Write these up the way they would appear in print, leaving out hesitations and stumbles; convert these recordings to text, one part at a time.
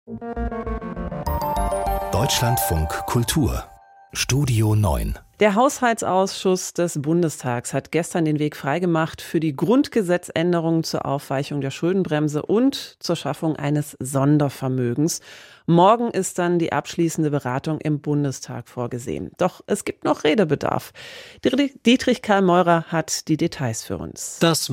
Deutschlandfunk Kultur Studio 9. Der Haushaltsausschuss des Bundestags hat gestern den Weg freigemacht für die Grundgesetzänderungen zur Aufweichung der Schuldenbremse und zur Schaffung eines Sondervermögens. Morgen ist dann die abschließende Beratung im Bundestag vorgesehen. Doch es gibt noch Redebedarf. Dietrich Karl Meurer hat die Details für uns. Das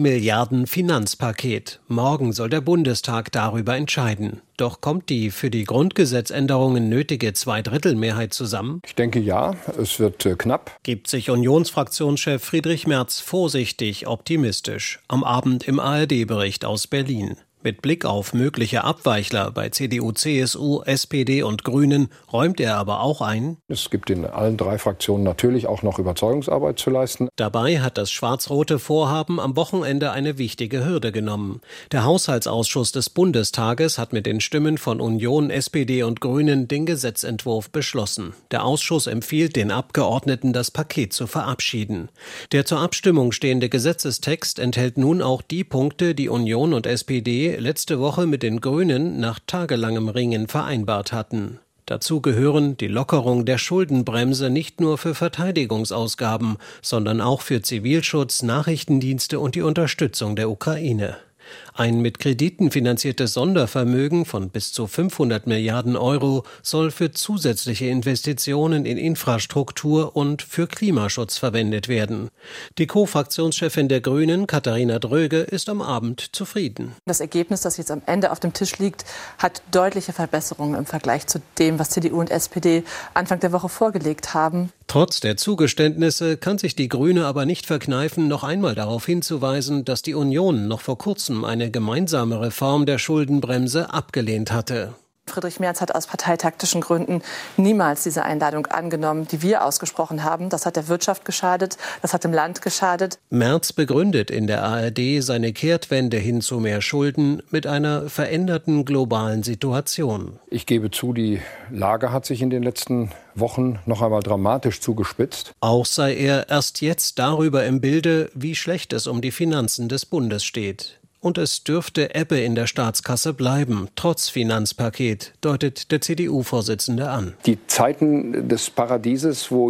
Multimilliarden-Finanzpaket. Morgen soll der Bundestag darüber entscheiden. Doch kommt die für die Grundgesetzänderungen nötige Zweidrittelmehrheit zusammen? Ich denke ja, es wird knapp. Gibt sich Unionsfraktionschef Friedrich Merz vorsichtig optimistisch. Am Abend im ARD-Bericht aus Berlin. Mit Blick auf mögliche Abweichler bei CDU, CSU, SPD und Grünen räumt er aber auch ein: Es gibt in allen drei Fraktionen natürlich auch noch Überzeugungsarbeit zu leisten. Dabei hat das schwarz-rote Vorhaben am Wochenende eine wichtige Hürde genommen. Der Haushaltsausschuss des Bundestages hat mit den Stimmen von Union, SPD und Grünen den Gesetzentwurf beschlossen. Der Ausschuss empfiehlt den Abgeordneten, das Paket zu verabschieden. Der zur Abstimmung stehende Gesetzestext enthält nun auch die Punkte, die Union und SPD letzte Woche mit den Grünen nach tagelangem Ringen vereinbart hatten. Dazu gehören die Lockerung der Schuldenbremse nicht nur für Verteidigungsausgaben, sondern auch für Zivilschutz, Nachrichtendienste und die Unterstützung der Ukraine. Ein mit Krediten finanziertes Sondervermögen von bis zu 500 Milliarden Euro soll für zusätzliche Investitionen in Infrastruktur und für Klimaschutz verwendet werden. Die Co-Fraktionschefin der Grünen, Katharina Dröge, ist am Abend zufrieden. Das Ergebnis, das jetzt am Ende auf dem Tisch liegt, hat deutliche Verbesserungen im Vergleich zu dem, was CDU und SPD Anfang der Woche vorgelegt haben. Trotz der Zugeständnisse kann sich die Grüne aber nicht verkneifen, noch einmal darauf hinzuweisen, dass die Union noch vor kurzem eine gemeinsame Reform der Schuldenbremse abgelehnt hatte. Friedrich Merz hat aus parteitaktischen Gründen niemals diese Einladung angenommen, die wir ausgesprochen haben. Das hat der Wirtschaft geschadet, das hat dem Land geschadet. Merz begründet in der ARD seine Kehrtwende hin zu mehr Schulden mit einer veränderten globalen Situation. Ich gebe zu, die Lage hat sich in den letzten Wochen noch einmal dramatisch zugespitzt. Auch sei er erst jetzt darüber im Bilde, wie schlecht es um die Finanzen des Bundes steht. Und es dürfte Ebbe in der Staatskasse bleiben, trotz Finanzpaket, deutet der CDU-Vorsitzende an. Die Zeiten des Paradieses, wo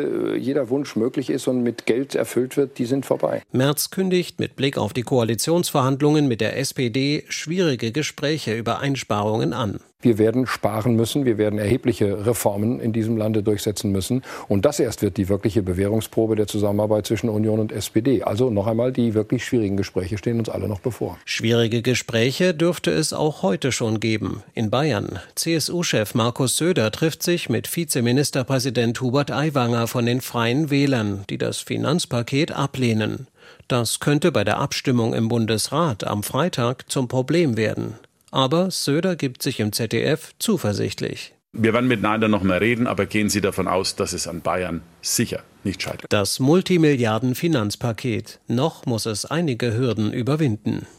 jeder Wunsch möglich ist und mit Geld erfüllt wird, die sind vorbei. Merz kündigt mit Blick auf die Koalitionsverhandlungen mit der SPD schwierige Gespräche über Einsparungen an. Wir werden sparen müssen, wir werden erhebliche Reformen in diesem Lande durchsetzen müssen. Und das erst wird die wirkliche Bewährungsprobe der Zusammenarbeit zwischen Union und SPD. Also noch einmal, die wirklich schwierigen Gespräche stehen uns alle noch bevor. Schwierige Gespräche dürfte es auch heute schon geben. In Bayern. CSU-Chef Markus Söder trifft sich mit Vizeministerpräsident Hubert Aiwanger von den Freien Wählern, die das Finanzpaket ablehnen. Das könnte bei der Abstimmung im Bundesrat am Freitag zum Problem werden. Aber Söder gibt sich im ZDF zuversichtlich. Wir werden miteinander noch mal reden, aber gehen Sie davon aus, dass es an Bayern sicher nicht scheitert. Das Multimilliarden-Finanzpaket. Noch muss es einige Hürden überwinden.